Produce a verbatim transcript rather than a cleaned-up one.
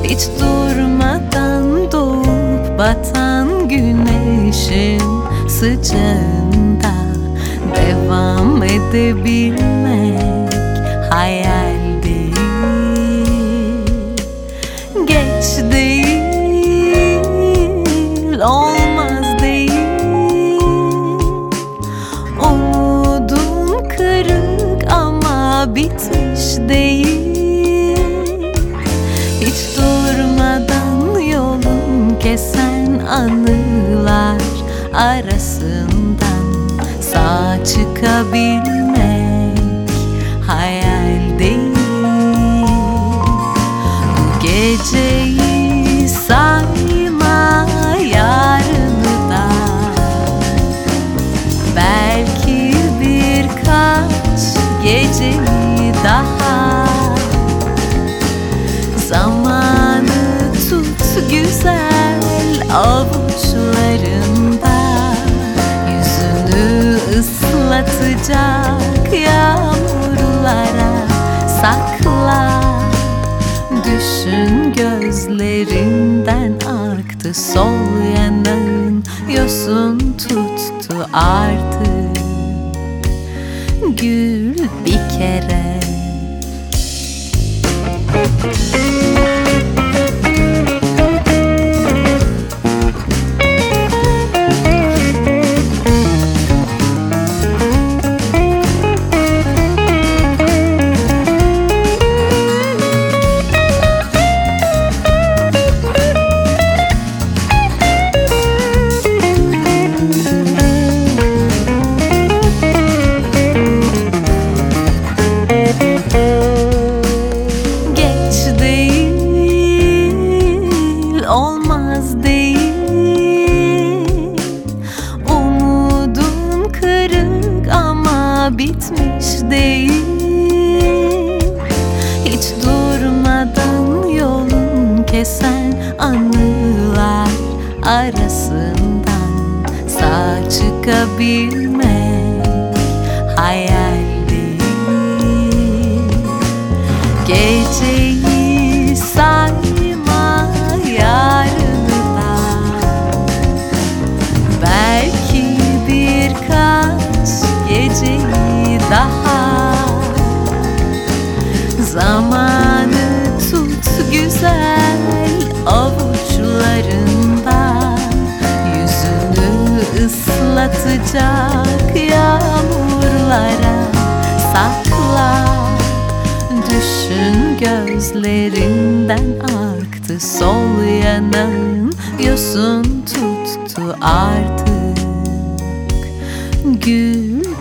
Hiç durmadan doğup batan güneşin sıcağında devam edebilmek hayal değil, geç değil, olmaz değil. Umudum kırık ama bitmiş değil. Hiç durmadan yolun kesen anılar arasından sağ çıkabilmek hayal değil. Bu geceyi sayma, yarını da, belki birkaç geceyi daha. Zamanı tut güzel avuçlarında, yüzünü ıslatacak yağmurlara sakla. Düşün gözlerinden aktı sol yanağın, yosun tuttu artık. Gül bir kere. Olmaz değil. Umudum kırık ama bitmiş değil. Hiç durmadan yolun kesen anılar arasından sağ çıkabilmek hayal değil. Geceyi sayma, yarını da, belki birkaç geceyi daha. Zamanı tut güzel avuçlarında, yüzünü ıslatacak yağmurlara sakla. Düşün gözlerinden aktı sol yanağın, yosun tuttu artık. Gül